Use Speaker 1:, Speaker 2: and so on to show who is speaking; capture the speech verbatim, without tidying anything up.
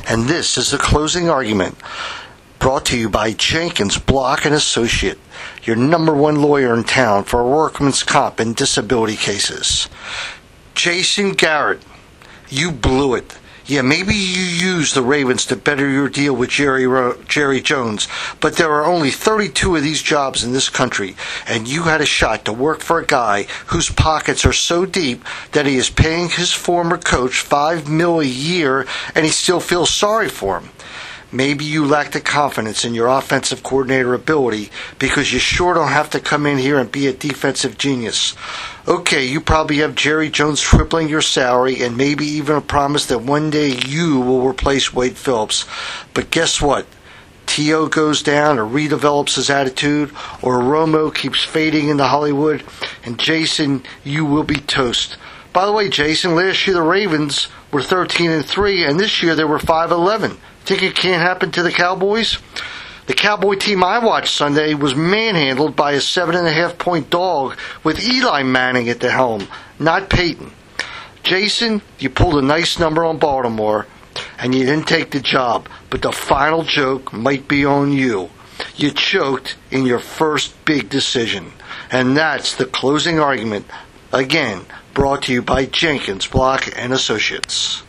Speaker 1: And this is the closing argument, brought to you by Jenkins Block and Associate, your number one lawyer in town for workman's comp and disability cases. Jason Garrett, you blew it. Yeah, maybe you used the Ravens to better your deal with Jerry Ro- Jerry Jones, but there are only thirty-two of these jobs in this country, and you had a shot to work for a guy whose pockets are so deep that he is paying his former coach five mil a year, and he still feels sorry for him. Maybe you lack the confidence in your offensive coordinator ability because you sure don't have to come in here and be a defensive genius. Okay, you probably have Jerry Jones tripling your salary and maybe even a promise that one day you will replace Wade Phillips. But guess what? T O goes down or redevelops his attitude, or Romo keeps fading into Hollywood, and Jason, you will be toast. By the way, Jason, last year the Ravens were thirteen and three, and this year they were five and eleven. Think it can't happen to the Cowboys? The Cowboy team I watched Sunday was manhandled by a seven and a half point dog with Eli Manning at the helm, not Peyton. Jason, you pulled a nice number on Baltimore, and you didn't take the job, but the final joke might be on you. You choked in your first big decision. And that's the closing argument, again, brought to you by Jenkins Block and Associates.